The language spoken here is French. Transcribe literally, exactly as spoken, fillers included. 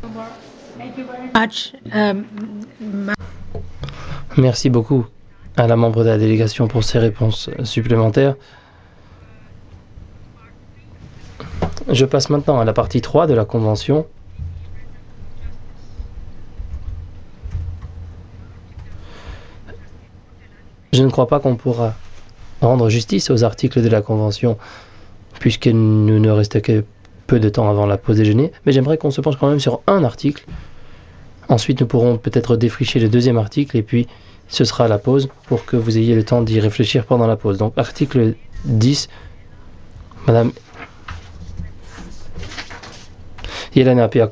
Merci beaucoup à la membre de la délégation pour ses réponses supplémentaires. Je passe maintenant à la partie trois de la Convention. Je ne crois pas qu'on pourra rendre justice aux articles de la Convention puisque nous ne reste que peu de temps avant la pause déjeuner, mais j'aimerais qu'on se penche quand même sur un article. Ensuite, nous pourrons peut-être défricher le deuxième article et puis ce sera la pause pour que vous ayez le temps d'y réfléchir pendant la pause. Donc, article dix, Madame Yelena